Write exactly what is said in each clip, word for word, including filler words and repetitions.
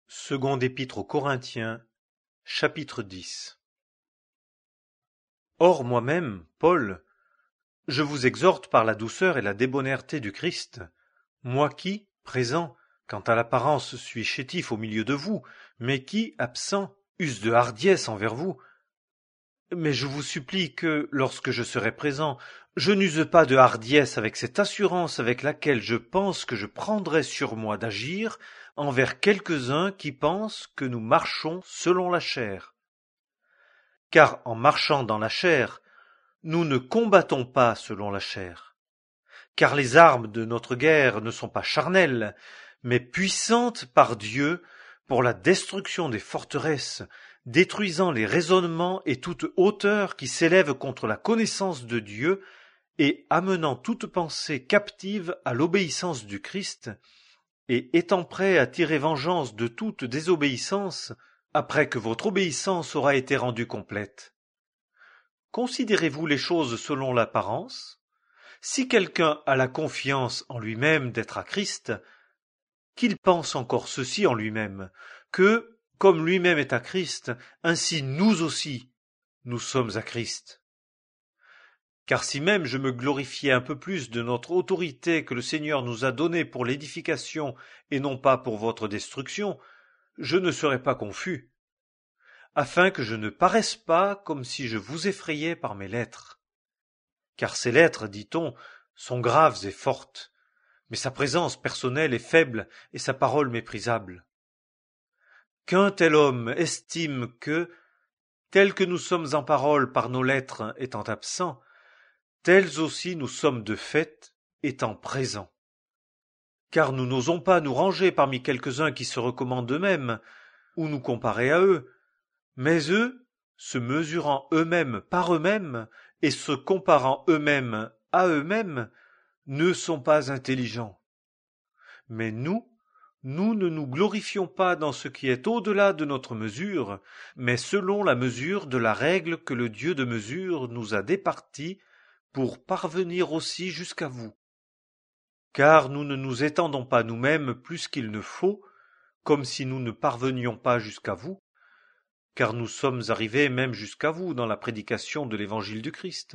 Seconde Épître aux Corinthiens, chapitre dix. Or moi-même, Paul, je vous exhorte par la douceur et la débonnaire-té du Christ, moi qui, présent, quant à l'apparence suis chétif au milieu de vous, mais qui, absent, use de hardiesse envers vous. Mais je vous supplie que, lorsque je serai présent, je n'use pas de hardiesse avec cette assurance avec laquelle je pense que je prendrai sur moi d'agir envers quelques-uns qui pensent que nous marchons selon la chair. Car en marchant dans la chair, nous ne combattons pas selon la chair. Car les armes de notre guerre ne sont pas charnelles, mais puissantes par Dieu pour la destruction des forteresses, détruisant les raisonnements et toute hauteur qui s'élève contre la connaissance de Dieu, et amenant toute pensée captive à l'obéissance du Christ, et étant prêt à tirer vengeance de toute désobéissance, après que votre obéissance aura été rendue complète. Considérez-vous les choses selon l'apparence? Si quelqu'un a la confiance en lui-même d'être à Christ, qu'il pense encore ceci en lui-même, que, comme lui-même est à Christ, ainsi nous aussi, nous sommes à Christ. Car si même je me glorifiais un peu plus de notre autorité que le Seigneur nous a donnée pour l'édification et non pas pour votre destruction, je ne serais pas confus, afin que je ne paraisse pas comme si je vous effrayais par mes lettres. Car ces lettres, dit-on, sont graves et fortes, mais sa présence personnelle est faible et sa parole méprisable. Qu'un tel homme estime que, tel que nous sommes en parole par nos lettres étant absents, tels aussi nous sommes de fait étant présents. Car nous n'osons pas nous ranger parmi quelques-uns qui se recommandent eux-mêmes, ou nous comparer à eux, mais eux, se mesurant eux-mêmes par eux-mêmes, et se comparant eux-mêmes à eux-mêmes, ne sont pas intelligents. Mais nous, nous ne nous glorifions pas dans ce qui est au-delà de notre mesure, mais selon la mesure de la règle que le Dieu de mesure nous a départie pour parvenir aussi jusqu'à vous. Car nous ne nous étendons pas nous-mêmes plus qu'il ne faut, comme si nous ne parvenions pas jusqu'à vous, car nous sommes arrivés même jusqu'à vous dans la prédication de l'évangile du Christ.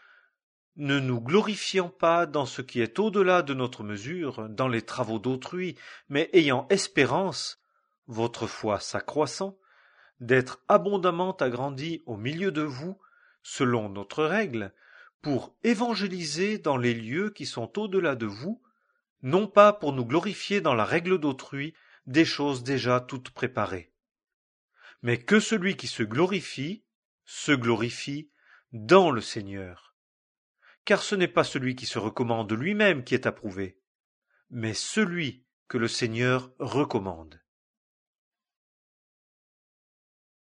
Ne nous glorifions pas dans ce qui est au-delà de notre mesure, dans les travaux d'autrui, mais ayant espérance, votre foi s'accroissant, d'être abondamment agrandis au milieu de vous, selon notre règle, pour évangéliser dans les lieux qui sont au-delà de vous, non pas pour nous glorifier dans la règle d'autrui des choses déjà toutes préparées. Mais que celui qui se glorifie, se glorifie dans le Seigneur. Car ce n'est pas celui qui se recommande lui-même qui est approuvé, mais celui que le Seigneur recommande.